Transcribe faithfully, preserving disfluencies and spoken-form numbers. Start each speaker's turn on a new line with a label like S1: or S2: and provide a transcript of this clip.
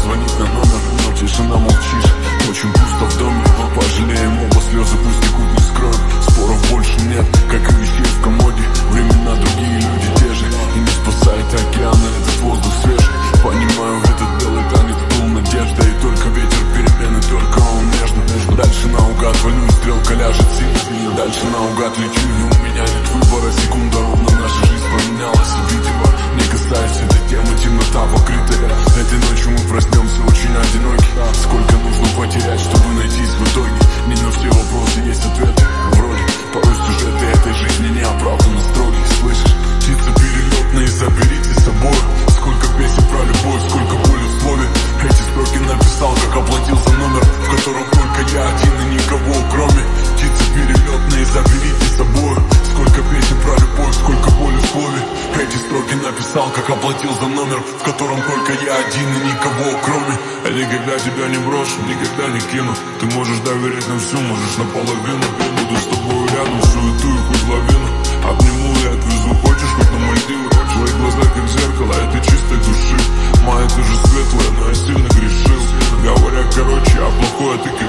S1: звонить на номер, но тишина, молчишь. Очень пусто в доме, пожалеем оба, слезы пусть текут, не скроют. Споров больше нет, как и вещей в комоде. Времена другие, люди те же, и не спасает океан, этот воздух свежий. Понимаю, этот белый танец был надежда, и только ветер перемены, только он нежно. Дальше наугад валю, и стрелка ляжет сильно. Дальше наугад лечу, и у меня нет выбора. Секунда ровно, наша жизнь поменялась, видимо. Не касается этой темы, темнота покрытая. Этой ночью мы проснемся очень одиноки. Сколько нужно потерять, чтобы найтись в итоге? Не на все вопросы есть ответы, вроде. Порой сюжеты этой жизни не оправданно строгие. Слышишь, птицы перелетные, заберите с собой. Сколько песен про любовь, сколько боли в слове. Эти строки написал, как оплатил за номер, в котором только я один и никого кроме. Птицы перелетные, заберите с собой. Сколько песен про любовь, сколько боли в слове. Эти строки написал, как оплатил за номер, в котором только я один и никого кроме. Я никогда тебя не брошу, никогда не кину. Ты можешь доверить на всю, можешь наполовину. Я буду с тобой рядом, суету и хоть лавину. Обниму и отвезу, хочешь хоть на Мальдивы. Твои глаза как зеркало этой чистой души. Моя тоже светлая, но я сильно грешил. Говоря короче, а плохое ты